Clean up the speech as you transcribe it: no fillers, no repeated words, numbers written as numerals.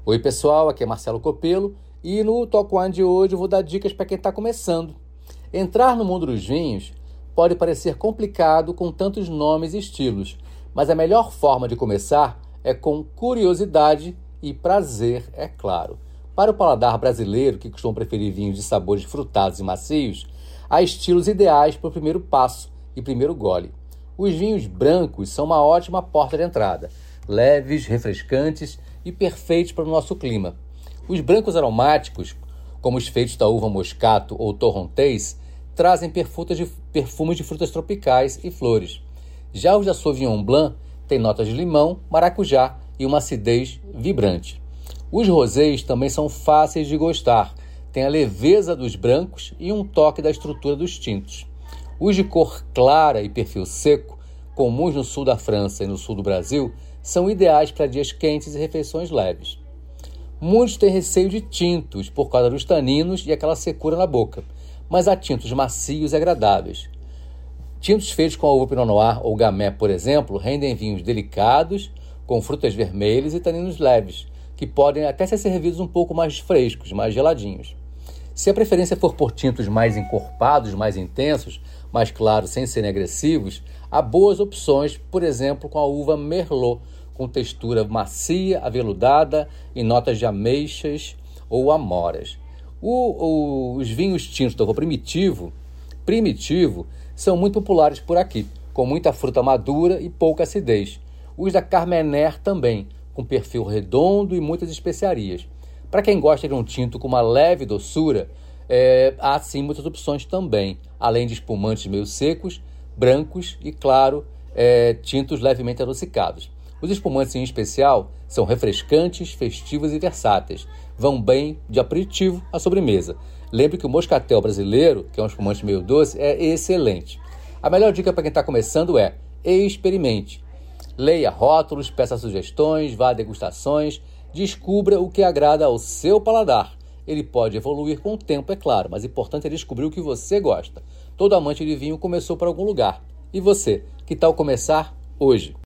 Oi pessoal, aqui é Marcelo Copelo e no Talk Wine de hoje eu vou dar dicas para quem está começando. Entrar no mundo dos vinhos pode parecer complicado com tantos nomes e estilos, mas a melhor forma de começar é com curiosidade e prazer, é claro. Para o paladar brasileiro, que costuma preferir vinhos de sabores frutados e macios, há estilos ideais para o primeiro passo e primeiro gole. Os vinhos brancos são uma ótima porta de entrada, leves, refrescantes e perfeitos para o nosso clima. Os brancos aromáticos, como os feitos da uva moscato ou torrontés, trazem perfumes de frutas tropicais e flores. Já os da Sauvignon Blanc têm notas de limão, maracujá e uma acidez vibrante. Os rosés também são fáceis de gostar, têm a leveza dos brancos e um toque da estrutura dos tintos. Os de cor clara e perfil seco, comuns no sul da França e no sul do Brasil, são ideais para dias quentes e refeições leves. Muitos têm receio de tintos por causa dos taninos e aquela secura na boca, mas há tintos macios e agradáveis. Tintos feitos com a uva Pinot Noir ou Gamay, por exemplo, rendem vinhos delicados, com frutas vermelhas e taninos leves, que podem até ser servidos um pouco mais frescos, mais geladinhos. Se a preferência for por tintos mais encorpados, mais intensos, mais claros, sem serem agressivos, há boas opções, por exemplo, com a uva Merlot, com textura macia, aveludada e notas de ameixas ou amoras. Os vinhos tintos da uva primitivo são muito populares por aqui, com muita fruta madura e pouca acidez. Os da Carmenère também, com perfil redondo e muitas especiarias. Para quem gosta de um tinto com uma leve doçura, há sim muitas opções também, além de espumantes meio secos, brancos e, claro, tintos levemente adocicados. Os espumantes, em especial, são refrescantes, festivos e versáteis. Vão bem de aperitivo à sobremesa. Lembre que o moscatel brasileiro, que é um espumante meio doce, é excelente. A melhor dica para quem está começando é: experimente. Leia rótulos, peça sugestões, vá a degustações, descubra o que agrada ao seu paladar. Ele pode evoluir com o tempo, é claro, mas o importante é descobrir o que você gosta. Todo amante de vinho começou por algum lugar. E você, que tal começar hoje?